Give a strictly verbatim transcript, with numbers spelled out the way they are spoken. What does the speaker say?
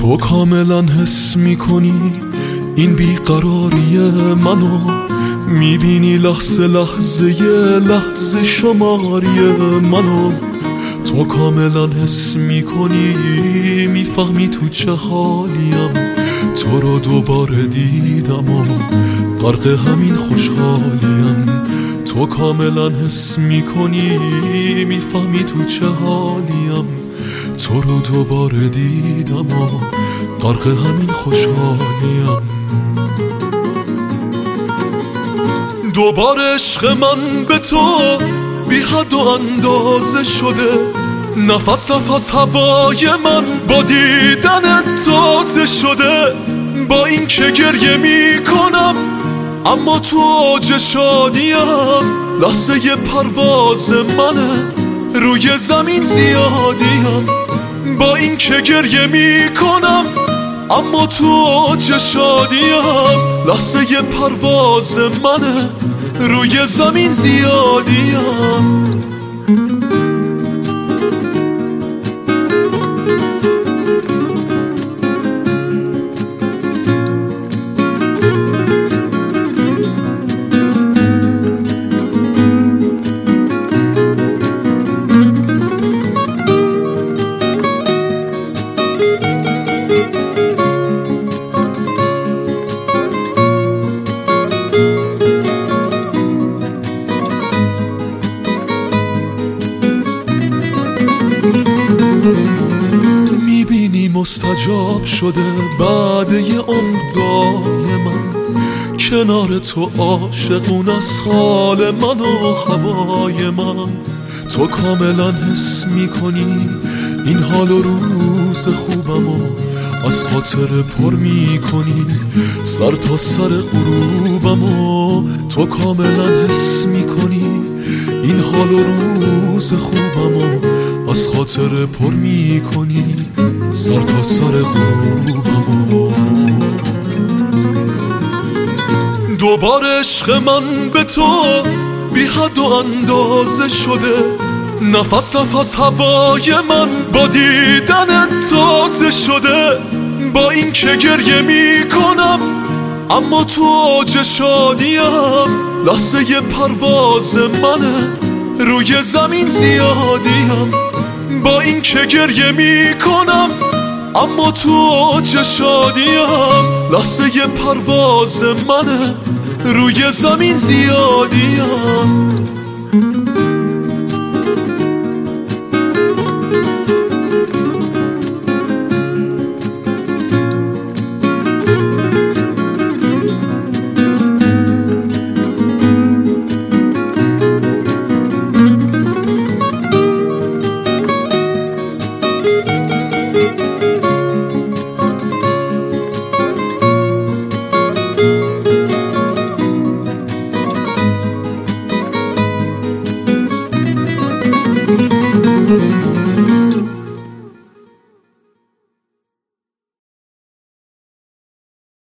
تو کاملا حس میکنی این بیقراری منو، میبینی لحظه لحظه لحظه شماری منو. تو کاملا حس میکنی، میفهمی تو چه حالیم، تو رو دوباره دیدم و غرق همین خوشحالیم. تو کاملا حس میکنی، میفهمی تو چه حالیم، تو رو دوباره دیدم و غرق همین خوشحالیم. دوباره عشق من به تو بی حد و اندازه شده، نفس نفس هوای من با دیدن تازه شده. با این که گریه می کنم اما تو اوج شادیم، لحظه ی پرواز منه روی زمین زیادیم. با این که گریه می کنم اما تو اوج شادیم، لحظه ی پرواز منه روی زمین زیادیم. میبینی مستجاب شده بعد یه عمرای من، کنار تو عاشقون از حال من و هوای من. تو کاملا حس میکنی این حال و روز خوبمو، از خاطر پر میکنی سر تا سر غروبمو. تو کاملا حس میکنی این حال و روز خوبمو، از خاطر پر میکنی سر تا سر غروبمو. دوباره عشق من به تو بی حد و اندازه شده، نفس نفس هوای من با دیدن تازه شده. با این که گریه می کنم اما تو اوج شادیم، لحظه ی پرواز منه روی زمین زیادیم. با این که گریه می کنم اما تو اوج شادیم، لحظه ی پرواز منه روی زمین زیادیم.